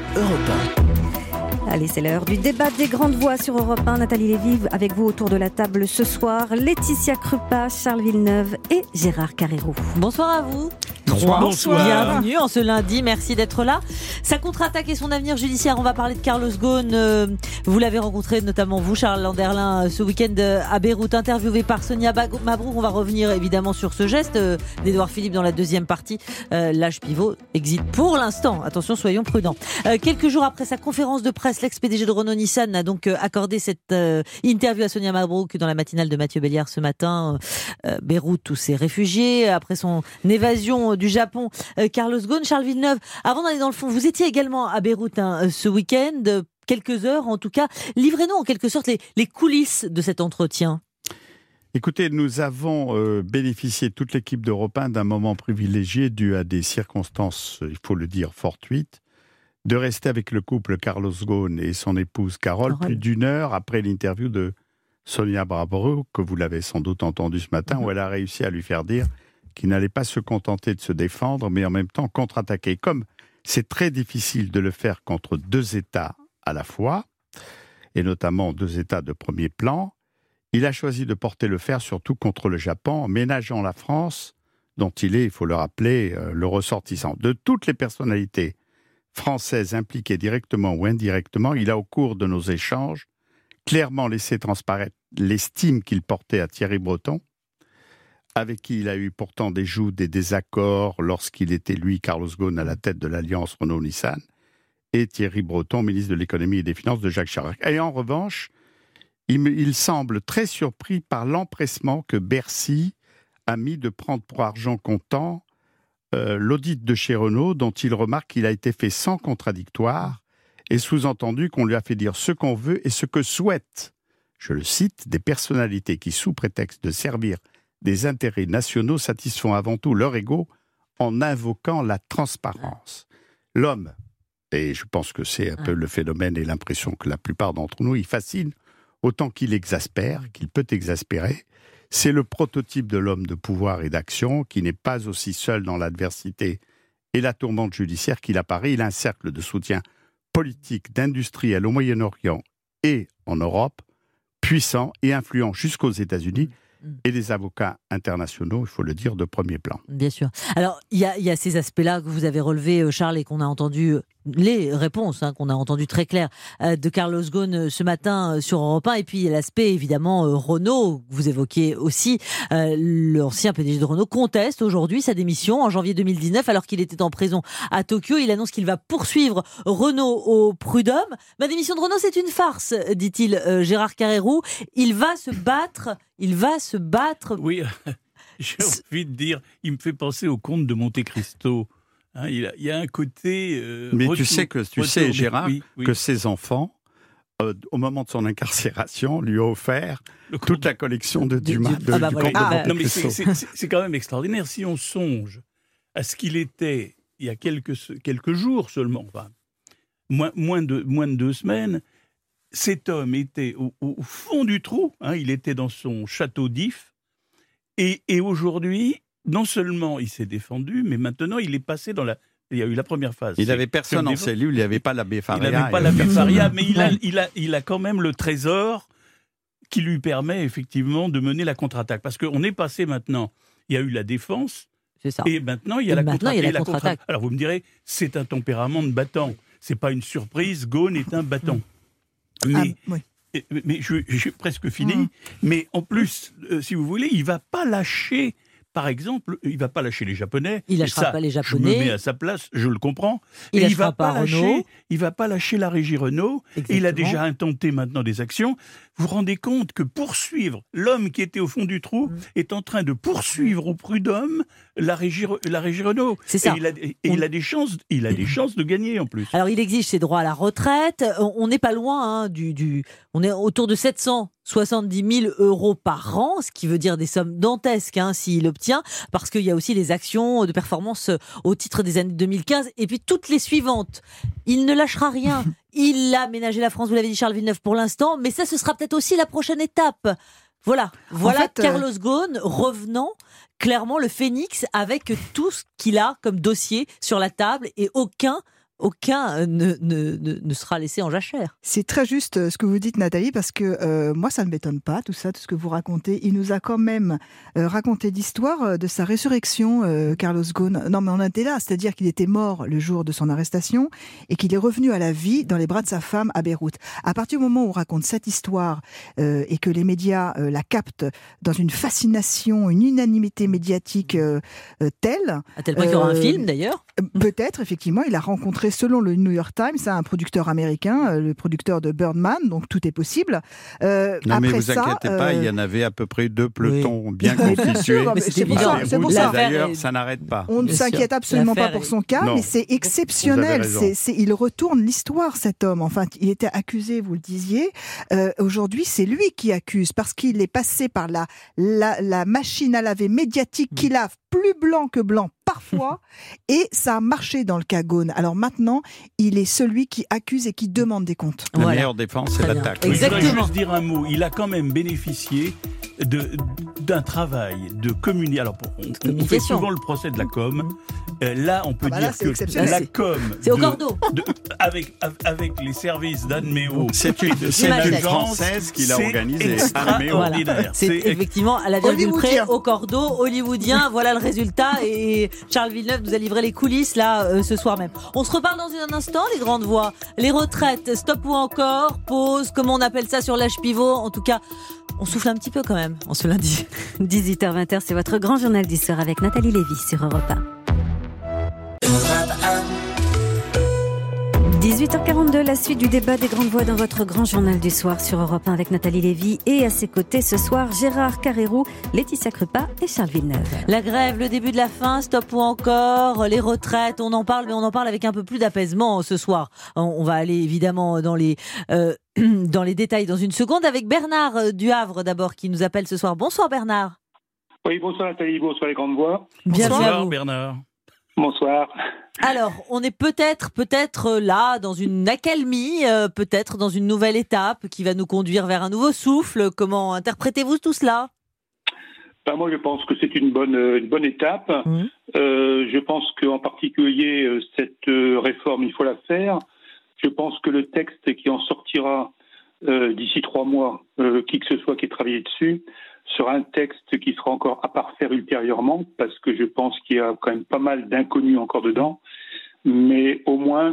Europe 1. Allez, c'est l'heure du débat des grandes voix sur Europe 1. Nathalie Lévy avec vous autour de la table ce soir. Laetitia Krupa, Charles Villeneuve et Gérard Carrérou. Bonsoir à vous. Bonsoir. Bienvenue en ce lundi, merci d'être là. Sa contre-attaque et son avenir judiciaire, on va parler de Carlos Ghosn. Vous l'avez rencontré, notamment vous, Charles Landerlin, ce week-end à Beyrouth, interviewé par Sonia Mabrouk. On va revenir évidemment sur ce geste d'Édouard Philippe dans la deuxième partie. L'âge pivot existe pour l'instant. Attention, soyons prudents. Quelques jours après sa conférence de presse, l'ex-PDG de Renault-Nissan a donc accordé cette interview à Sonia Mabrouk dans la matinale de Mathieu Béliard ce matin. Beyrouth, tous ces réfugiés, après son évasion du Japon, Carlos Ghosn. Charles Villeneuve, avant d'aller dans le fond, vous étiez également à Beyrouth ce week-end, quelques heures en tout cas. Livrez-nous en quelque sorte les coulisses de cet entretien. Écoutez, nous avons bénéficié, toute l'équipe d'Europe 1, d'un moment privilégié dû à des circonstances, il faut le dire, fortuites, de rester avec le couple Carlos Ghosn et son épouse Carole plus d'une heure après l'interview de Sonia Mabrouk, que vous l'avez sans doute entendu ce matin, où elle a réussi à lui faire dire qu'il n'allait pas se contenter de se défendre, mais en même temps contre-attaquer. Comme c'est très difficile de le faire contre deux États à la fois, et notamment deux États de premier plan, il a choisi de porter le fer surtout contre le Japon, en ménageant la France, dont il est, il faut le rappeler, le ressortissant. De toutes les personnalités françaises impliquées directement ou indirectement, il a, au cours de nos échanges, clairement laissé transparaître l'estime qu'il portait à Thierry Breton, avec qui il a eu pourtant des désaccords lorsqu'il était, lui, Carlos Ghosn, à la tête de l'Alliance Renault-Nissan, et Thierry Breton, ministre de l'économie et des finances de Jacques Chirac. Et en revanche, il semble très surpris par l'empressement que Bercy a mis de prendre pour argent comptant l'audit de chez Renault, dont il remarque qu'il a été fait sans contradictoire, et sous-entendu qu'on lui a fait dire ce qu'on veut et ce que souhaitent, je le cite, des personnalités qui, sous prétexte de servir des intérêts nationaux, satisfont avant tout leur ego en invoquant la transparence. L'homme, et je pense que c'est un peu le phénomène et l'impression que la plupart d'entre nous, il fascine autant qu'il exaspère, qu'il peut exaspérer. C'est le prototype de l'homme de pouvoir et d'action qui n'est pas aussi seul dans l'adversité et la tourmente judiciaire qu'il apparaît. Il a un cercle de soutien politique, d'industriels au Moyen-Orient et en Europe, puissant et influent jusqu'aux États-Unis, et des avocats internationaux, il faut le dire, de premier plan. Bien sûr. Alors, il y a ces aspects-là que vous avez relevés, Charles, et qu'on a entendu, les réponses qu'on a entendues très claires de Carlos Ghosn ce matin sur Europe 1, et puis il y a l'aspect, évidemment, Renault, que vous évoquiez aussi. L'ancien PDG de Renault conteste aujourd'hui sa démission en janvier 2019, alors qu'il était en prison à Tokyo. Il annonce qu'il va poursuivre Renault au prud'homme. Ma démission de Renault, c'est une farce, dit-il, Gérard Carrérou. Il va se battre. Oui, j'ai envie de dire, il me fait penser au conte de Monte Cristo. Il y a un côté... Mais tu sais, Gérard, que ses enfants, au moment de son incarcération, lui ont offert toute la collection de Dumas. Non, mais c'est quand même extraordinaire. Si on songe à ce qu'il était il y a quelques jours seulement, enfin, moins de 2 semaines, cet homme était au fond du trou, il était dans son château d'If, et aujourd'hui, non seulement il s'est défendu, mais maintenant il est passé il y a eu la première phase. Il n'avait personne en cellule, il n'y avait pas l'abbé Faria. Il n'avait pas l'abbé Faria, mais il a quand même le trésor qui lui permet effectivement de mener la contre-attaque. Parce qu'on est passé maintenant, il y a eu la défense, c'est ça. Et maintenant il y a la contre-attaque. Alors vous me direz, c'est un tempérament de battant. C'est pas une surprise, Ghosn est un battant. Mais j'ai presque fini. Mais en plus, si vous voulez, il va pas lâcher. Par exemple, il va pas lâcher les Japonais. Il lâchera pas les Japonais. Je me mets à sa place, je le comprends. Il va pas lâcher. Il va pas lâcher la régie Renault. Exactement. Il a déjà intenté maintenant des actions. Vous vous rendez compte que poursuivre l'homme qui était au fond du trou est en train de poursuivre au prud'homme la régie Renault. C'est ça. Et il a des chances de gagner en plus. Alors il exige ses droits à la retraite. On n'est pas loin on est autour de 770 000 € par an, ce qui veut dire des sommes dantesques s'il obtient, parce qu'il y a aussi les actions de performance au titre des années 2015 et puis toutes les suivantes. Il ne lâchera rien. Il a ménagé la France, vous l'avez dit Charles Villeneuve, pour l'instant, mais ça ce sera peut-être aussi la prochaine étape. Voilà en fait, Carlos Ghosn revenant clairement le phénix avec tout ce qu'il a comme dossier sur la table et aucun aucun ne sera laissé en jachère. C'est très juste ce que vous dites, Nathalie, parce que moi, ça ne m'étonne pas, tout ça, tout ce que vous racontez. Il nous a quand même raconté l'histoire de sa résurrection, Carlos Ghosn. Non, mais on était là, c'est-à-dire qu'il était mort le jour de son arrestation et qu'il est revenu à la vie dans les bras de sa femme à Beyrouth. À partir du moment où on raconte cette histoire et que les médias la captent dans une fascination, une unanimité médiatique telle... À tel point qu'il y aura un film, d'ailleurs. Peut-être, effectivement, il a rencontré, selon le New York Times, un producteur américain, le producteur de Birdman, donc tout est possible. Non, mais vous inquiétez pas, il y en avait à peu près 2 pelotons bien constitués. C'est pour ça. D'ailleurs, ça n'arrête pas. On ne s'inquiète absolument pas pour son cas, mais c'est exceptionnel. Il retourne l'histoire, cet homme. Enfin, il était accusé, vous le disiez. Aujourd'hui, c'est lui qui accuse, parce qu'il est passé par la machine à laver médiatique qui lave plus blanc que blanc parfois, et ça a marché dans le cas Ghosn. Alors maintenant, il est celui qui accuse et qui demande des comptes. La meilleure défense, c'est l'attaque. Exactement. Je voudrais juste dire un mot. Il a quand même bénéficié d'un travail de communication. Alors, on fait souvent le procès de la com. Là, on peut dire que la com... C'est au cordeau. Avec les services d'Anne Méo. C'est une Française qui l'a organisé. Extraordinaire. C'est effectivement à la virgule près, au cordeau, hollywoodien. Voilà le résultat. Et Charles Villeneuve nous a livré les coulisses là ce soir même. On se reparle dans un instant, les grandes voix. Les retraites, stop ou encore, pause, comment on appelle ça sur l'âge pivot. En tout cas, on souffle un petit peu quand même en ce lundi. 18h-20h, c'est votre grand journal du soir avec Nathalie Lévy sur Europe 1. 18h42, la suite du débat des grandes voix dans votre grand journal du soir sur Europe 1 avec Nathalie Lévy et à ses côtés ce soir Gérard Carrérou, Laetitia Krupa et Charles Villeneuve. La grève, le début de la fin, stop ou encore, les retraites, on en parle, mais on en parle avec un peu plus d'apaisement ce soir. On va aller évidemment dans les détails dans une seconde avec Bernard du Havre d'abord qui nous appelle ce soir. Bonsoir Bernard. Oui, bonsoir Nathalie, bonsoir les grandes voix. Bonsoir Bernard. Bonsoir. Alors, on est peut-être là dans une accalmie, peut-être dans une nouvelle étape qui va nous conduire vers un nouveau souffle. Comment interprétez-vous tout cela ? Moi, je pense que c'est une bonne étape. Je pense qu'en particulier, cette réforme, il faut la faire. Je pense que le texte qui en sortira d'ici 3 mois, qui que ce soit qui ait travaillé dessus, sera un texte qui sera encore à parfaire ultérieurement, parce que je pense qu'il y a quand même pas mal d'inconnus encore dedans. Mais au moins,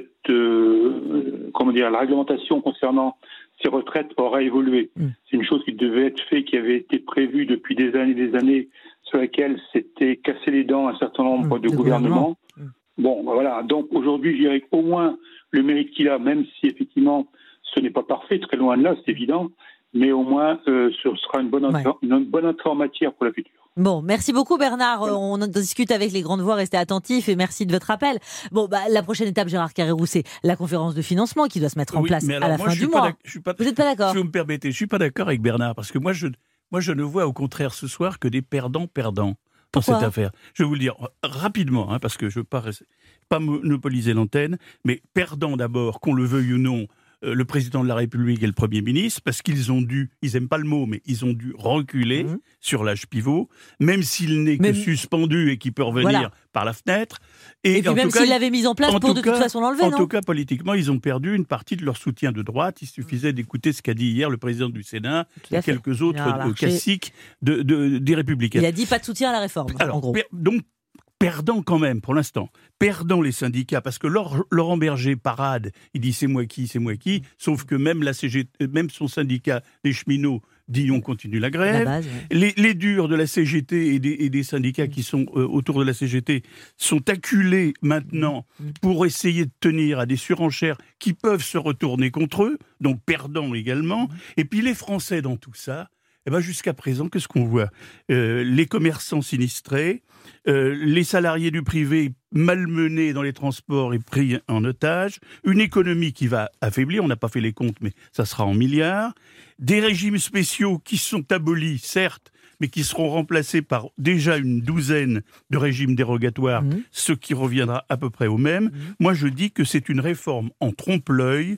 la réglementation concernant ces retraites aura évolué. C'est une chose qui devait être faite, qui avait été prévue depuis des années, sur laquelle s'étaient cassé les dents un certain nombre de gouvernements. Bon, voilà. Donc aujourd'hui, je dirais qu'au moins le mérite qu'il a, même si effectivement ce n'est pas parfait, très loin de là, c'est évident, mais au moins ce sera une bonne entrée en matière pour la future. Bon, merci beaucoup Bernard. On en discute avec les grandes voix, restez attentifs et merci de votre appel. Bon, la prochaine étape, Gérard Carrérou, c'est la conférence de financement qui doit se mettre en place à la fin du mois. Vous n'êtes pas d'accord ? Si vous me permettez, je ne suis pas d'accord avec Bernard, parce que moi je ne vois au contraire ce soir que des perdants dans cette affaire. Je vais vous le dire rapidement, parce que je ne veux pas monopoliser l'antenne, mais perdants d'abord, qu'on le veuille ou non, le président de la République et le Premier ministre, parce qu'ils n'aiment pas le mot, mais ils ont dû reculer sur l'âge pivot, même s'il n'est que suspendu et qu'il peut revenir par la fenêtre. Et puis même s'il l'avait mis en place pour de toute façon l'enlever, non ? En tout cas, politiquement, ils ont perdu une partie de leur soutien de droite. Il suffisait d'écouter ce qu'a dit hier le président du Sénat et quelques autres classiques des Républicains. Il a dit pas de soutien à la réforme, en gros. Donc, perdant quand même, pour l'instant. Perdant les syndicats, parce que Laurent Berger parade, il dit c'est moi qui, sauf que même la CGT, même son syndicat des cheminots dit on continue la grève. La base, les durs de la CGT et des syndicats qui sont autour de la CGT sont acculés maintenant pour essayer de tenir à des surenchères qui peuvent se retourner contre eux, donc perdants également. Et puis les Français dans tout ça, jusqu'à présent, qu'est-ce qu'on voit ? Les commerçants sinistrés, les salariés du privé malmenés dans les transports et pris en otage, une économie qui va affaiblir, on n'a pas fait les comptes, mais ça sera en milliards, des régimes spéciaux qui sont abolis, certes, mais qui seront remplacés par déjà une douzaine de régimes dérogatoires, ce qui reviendra à peu près au même. Moi, je dis que c'est une réforme en trompe-l'œil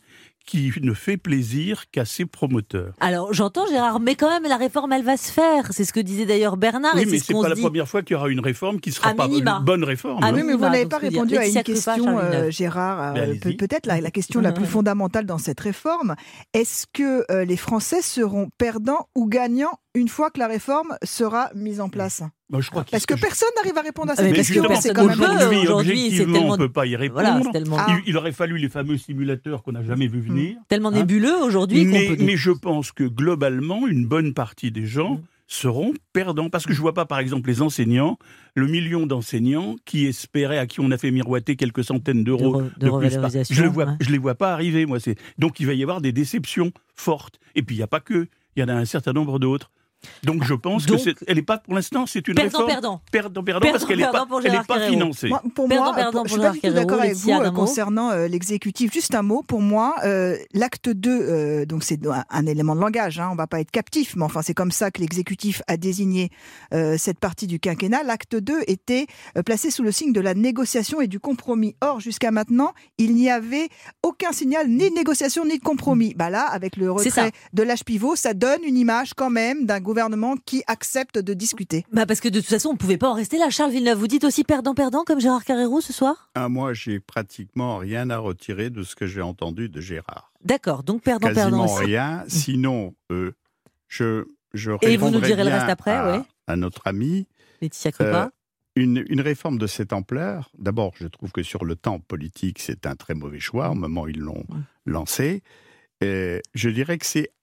qui ne fait plaisir qu'à ses promoteurs. Alors, j'entends Gérard, mais quand même, la réforme, elle va se faire. C'est ce que disait d'ailleurs Bernard. Oui, et mais ce c'est qu'on pas se la dit. première fois qu'il y aura une réforme qui ne sera pas une bonne réforme. Ah Oui, mais vous minima, n'avez donc pas je veux dire, répondu à Laetitia une Krupa, question, Charles Villeneuve. Gérard. Mais allez-y. Peut-être la question la plus fondamentale dans cette réforme. Est-ce que les Français seront perdants ou gagnants une fois que la réforme sera mise en place ? Moi, je crois Parce que personne n'arrive à répondre à Mais cette question. justement, C'est personne quand ne même... peut. Aujourd'hui, c'est objectivement, tellement- on ne peut pas y répondre. Voilà, c'est tellement, Il aurait fallu les fameux simulateurs qu'on n'a jamais vu venir. tellement nébuleux aujourd'hui qu'on peut... Mais je pense que globalement, une bonne partie des gens seront perdants. Parce que je ne vois pas, par exemple, les enseignants, le million d'enseignants qui espéraient, à qui on a fait miroiter quelques centaines d'euros de de plus. revalorisation, Je les vois pas arriver, moi. Donc il va y avoir des déceptions fortes. Et puis il n'y a pas que, il y en a un certain nombre d'autres. Donc je pense elle n'est pas, pour l'instant, c'est une réforme... Perdant, parce qu'elle n'est pas financée. Pour moi, je suis pas du tout d'accord avec vous concernant l'exécutif. Juste un mot, pour moi, l'acte 2, donc c'est un élément de langage, on ne va pas être captif, mais enfin c'est comme ça que l'exécutif a désigné cette partie du quinquennat. L'acte 2 était placé sous le signe de la négociation et du compromis. Or, jusqu'à maintenant, il n'y avait aucun signal ni de négociation ni de compromis. Là, avec le retrait de l'âge pivot, ça donne une image quand même d'un gouvernement qui accepte de discuter. Parce que de toute façon, on ne pouvait pas en rester là. Charles Villeneuve, vous dites aussi perdant-perdant comme Gérard Carrérou ce soir ? Moi, j'ai pratiquement rien à retirer de ce que j'ai entendu de Gérard. D'accord, donc perdant-perdant Quasiment aussi. rien. Sinon, je Et vous nous direz répondrai le reste après, à notre ami. Laetitia Krupa. Une réforme de cette ampleur, d'abord, je trouve que sur le temps politique, c'est un très mauvais choix au moment où ils l'ont lancé. Je dirais que c'est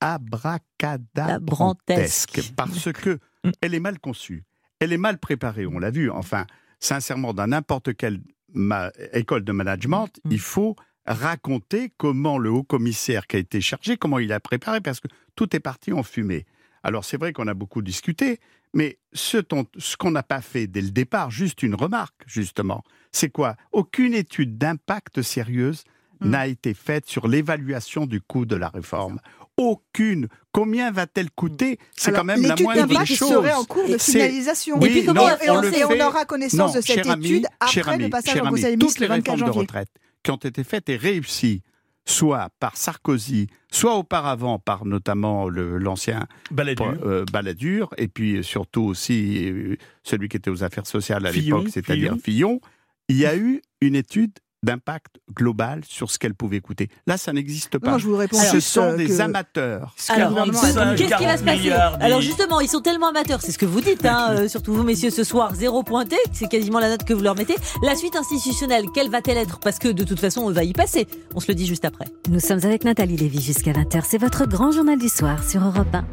abracadabrantesque parce que elle est mal conçue, elle est mal préparée, on l'a vu. Enfin, sincèrement, dans n'importe quelle école de management, il faut raconter comment le haut-commissaire qui a été chargé, comment il a préparé, parce que tout est parti en fumée. Alors c'est vrai qu'on a beaucoup discuté, mais ce qu'on n'a pas fait dès le départ, juste une remarque, justement, c'est quoi ? Aucune étude d'impact sérieuse n'a été faite sur l'évaluation du coût de la réforme. Aucune. Combien va-t-elle coûter ? C'est quand même la moindre des choses. L'étude d'impact serait en cours de finalisation. Et puis comment on aura connaissance de cette étude après le passage au Conseil des ministres le 24 janvier. Toutes les réformes de retraite qui ont été faites et réussies, soit par Sarkozy, soit auparavant par notamment l'ancien Balladur, et puis surtout aussi celui qui était aux affaires sociales à l'époque, c'est-à-dire Fillon, il y a eu une étude d'impact global sur ce qu'elle pouvait coûter. Là, ça n'existe pas. Non, je vous réponds ce sont des amateurs. Alors, qu'est-ce qui va se passer ? Alors justement, ils sont tellement amateurs, c'est ce que vous dites, surtout vous messieurs ce soir, 0 pointé, c'est quasiment la note que vous leur mettez. La suite institutionnelle, quelle va-t-elle être ? Parce que de toute façon, on va y passer. On se le dit juste après. Nous sommes avec Nathalie Lévy jusqu'à 20h. C'est votre grand journal du soir sur Europe 1.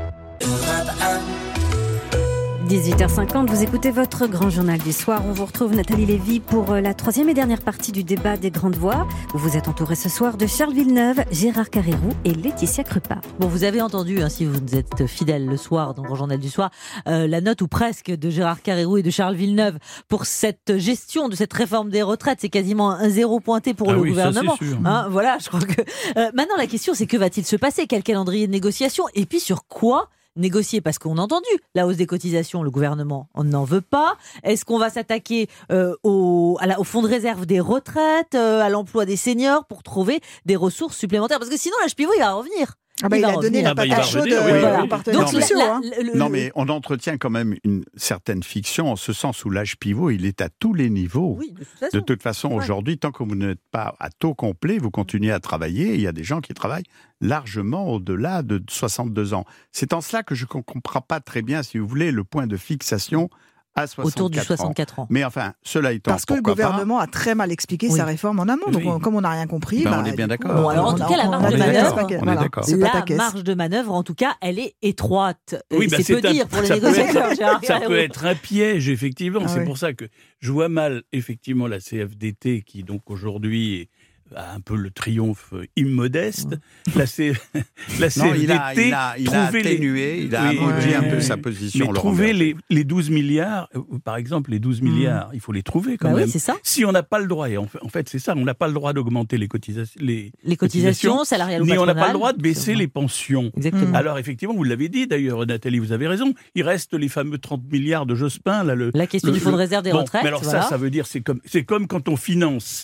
18h50, vous écoutez votre grand journal du soir. On vous retrouve Nathalie Lévy pour la troisième et dernière partie du débat des grandes voix, où vous êtes entouré ce soir de Charles Villeneuve, Gérard Carrérou et Laetitia Krupa. Bon, vous avez entendu, si vous êtes fidèle le soir dans le grand journal du soir, la note ou presque de Gérard Carrérou et de Charles Villeneuve pour cette gestion de cette réforme des retraites. C'est quasiment un 0 pointé pour le gouvernement. Ça, c'est sûr. Voilà, je crois que maintenant la question c'est que va-t-il se passer ? Quel calendrier de négociation ? Et puis sur quoi négocier, parce qu'on a entendu la hausse des cotisations, le gouvernement n'en veut pas. Est-ce qu'on va s'attaquer au fonds de réserve des retraites, à l'emploi des seniors pour trouver des ressources supplémentaires ? Parce que sinon, l'âge pivot, il va revenir. Il a donné la patate chaude aux partenaires sociaux. Non, mais on entretient quand même une certaine fiction, en ce sens où l'âge pivot, il est à tous les niveaux. Oui, de toute façon, aujourd'hui, tant que vous n'êtes pas à taux complet, vous continuez à travailler. Il y a des gens qui travaillent largement au-delà de 62 ans. C'est en cela que je ne comprends pas très bien, si vous voulez, le point de fixation à 64 autour du 64 ans. Mais enfin, cela étant, parce que le gouvernement a très mal expliqué sa réforme en amont. Donc, comme on n'a rien compris, on est bien d'accord. Bon, alors en tout cas, la marge de manœuvre, la marge de manœuvre, en tout cas, elle est étroite. Oui, c'est peu dire pour les négociateurs. Ça peut être un piège, effectivement. C'est pour ça que je vois mal, effectivement, la CFDT qui, donc, aujourd'hui a un peu le triomphe immodeste. La CFDT il a atténué, il a amodié un peu sa position. Mais trouver les 12 milliards, par exemple, les 12 milliards, il faut les trouver quand même. Oui, c'est ça. Si on n'a pas le droit, et en fait c'est ça, on n'a pas le droit d'augmenter les cotisations salariales ou ni patronales. on n'a pas le droit de baisser les pensions. Exactement. Alors effectivement, vous l'avez dit d'ailleurs, Nathalie, vous avez raison, il reste les fameux 30 milliards de Jospin. La question du fonds de réserve des retraites. Mais alors ça veut dire, c'est comme quand on finance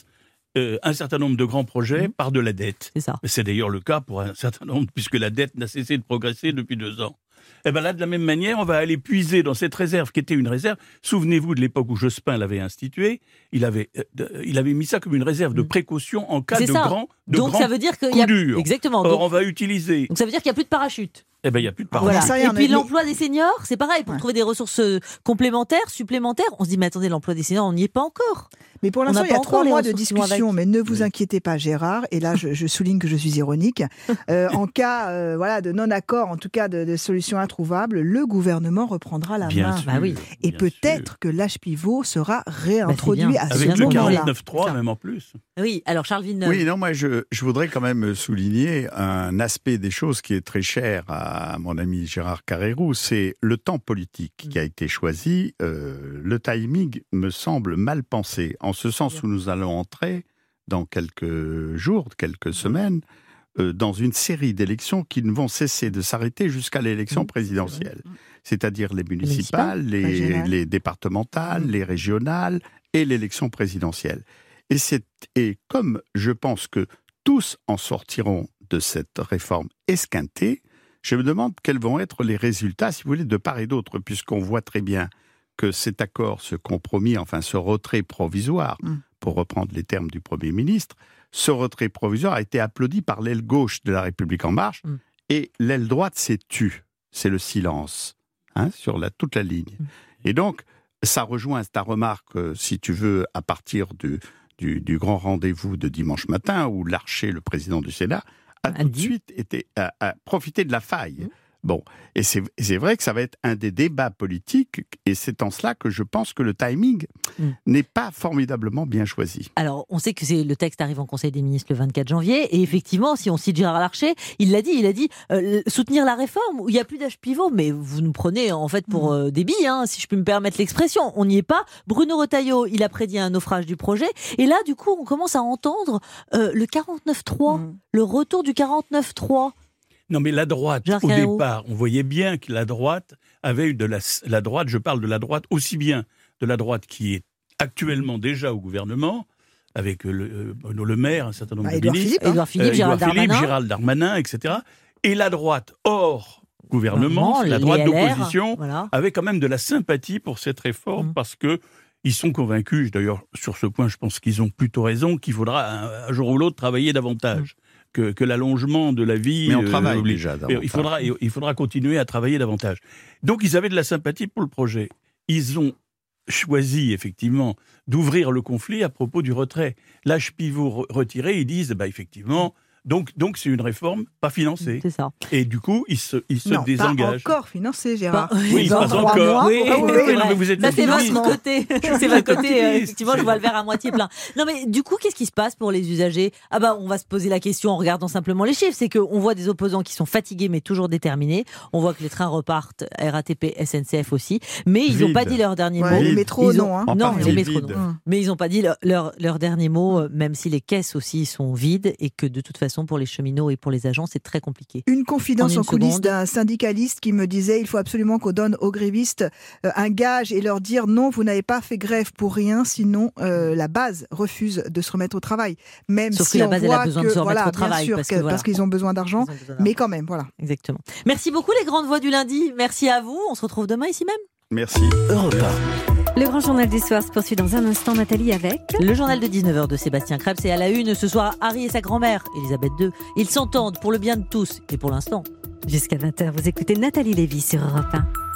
un certain nombre de grands projets par de la dette. C'est ça. C'est d'ailleurs le cas pour un certain nombre, puisque la dette n'a cessé de progresser depuis 2 ans. Et bien là, de la même manière, on va aller puiser dans cette réserve qui était une réserve. Souvenez-vous de l'époque où Jospin l'avait instituée. Il avait mis ça comme une réserve de précaution en cas de grand Donc ça veut dire qu'il coup dur. Exactement. Or, on va utiliser. Donc ça veut dire qu'il n'y a plus de parachute. Eh ben, il n'y a plus de parachute. Voilà. Ça, Et puis l'emploi des seniors, c'est pareil, pour trouver des ressources complémentaires, supplémentaires. On se dit, mais attendez, l'emploi des seniors, on n'y est pas encore. Mais pour l'instant, il y a 3 mois de discussion, avec. mais ne vous inquiétez pas, Gérard, et là je souligne que je suis ironique, en cas de non-accord, en tout cas de solution introuvable, le gouvernement reprendra la main. Sûr, bah oui. Et peut-être que l'âge pivot sera réintroduit à ce avec le moment-là. 49.3, même en plus. Oui, alors Charles Villeneuve. Oui, non, moi je voudrais quand même souligner un aspect des choses qui est très cher à mon ami Gérard Carrérou, c'est le temps politique qui a été choisi. Le timing me semble mal pensé, en ce sens où nous allons entrer dans quelques jours, quelques semaines, dans une série d'élections qui ne vont cesser de s'arrêter jusqu'à l'élection présidentielle. C'est-à-dire les municipales, les départementales, les régionales et l'élection présidentielle. Et comme je pense que tous en sortiront de cette réforme esquintée, je me demande quels vont être les résultats, si vous voulez, de part et d'autre, puisqu'on voit très bien que cet accord, ce compromis, enfin ce retrait provisoire, pour reprendre les termes du Premier ministre, ce retrait provisoire a été applaudi par l'aile gauche de La République En Marche, et l'aile droite s'est tue. C'est le silence, sur toute la ligne. Et donc, ça rejoint ta remarque, si tu veux, à partir du grand rendez-vous de dimanche matin, où Larcher, le président du Sénat, a tout de suite a profité de la faille. Bon, et c'est vrai que ça va être un des débats politiques, et c'est en cela que je pense que le timing n'est pas formidablement bien choisi. Alors, on sait que le texte arrive en Conseil des ministres le 24 janvier, et effectivement, si on cite Gérard Larcher, il a dit soutenir la réforme, où il n'y a plus d'âge pivot, mais vous nous prenez en fait pour des billes, si je peux me permettre l'expression, on n'y est pas. Bruno Retailleau, il a prédit un naufrage du projet, et là, du coup, on commence à entendre le 49.3, le retour du 49.3. Non, mais la droite, au départ, on voyait bien que la droite avait eu la droite, je parle de la droite, aussi bien de la droite qui est actuellement déjà au gouvernement, avec Bruno Le Maire, un certain nombre de ministres, Édouard Philippe, Gérald Darmanin, etc. Et la droite hors gouvernement, la droite d'opposition, avait quand même de la sympathie pour cette réforme, parce que ils sont convaincus, d'ailleurs sur ce point je pense qu'ils ont plutôt raison, qu'il faudra un jour ou l'autre travailler davantage. Que l'allongement de la vie... Mais on travaille déjà davantage. Il faudra continuer à travailler davantage. Donc ils avaient de la sympathie pour le projet. Ils ont choisi effectivement d'ouvrir le conflit à propos du retrait. L'âge pivot retiré, ils disent effectivement... Donc c'est une réforme pas financée. C'est ça. Et du coup, ils se désengagent. Pas encore financé, Gérard. Pas encore. Oui, mais vous êtes ça c'est votre côté. C'est votre côté. Effectivement, je vois le verre à moitié plein. Non, mais du coup, qu'est-ce qui se passe pour les usagers ? On va se poser la question en regardant simplement les chiffres. C'est qu'on voit des opposants qui sont fatigués mais toujours déterminés. On voit que les trains repartent, RATP, SNCF aussi. Mais ils n'ont pas dit leur dernier mot. Les métros, non. Non, les métros, non. Mais ils n'ont pas dit leur dernier mot, même si les caisses aussi sont vides et que de toute façon, pour les cheminots et pour les agents, c'est très compliqué. Une confidence en coulisses d'un syndicaliste qui me disait il faut absolument qu'on donne aux grévistes un gage et leur dire non, vous n'avez pas fait grève pour rien, sinon la base refuse de se remettre au travail. Même Sauf si que la on base, voit elle a besoin de se remettre au travail. Bien sûr, parce qu'ils ont besoin d'argent, mais quand même, voilà. Exactement. Merci beaucoup les grandes voix du lundi. Merci à vous. On se retrouve demain ici même. Merci. Europe 1. Le grand journal du soir se poursuit dans un instant, Nathalie, avec... Le journal de 19h de Sébastien Krebs, et à la une ce soir, Harry et sa grand-mère, Elisabeth II. Ils s'entendent pour le bien de tous, et pour l'instant. Jusqu'à 20h, vous écoutez Nathalie Lévy sur Europe 1.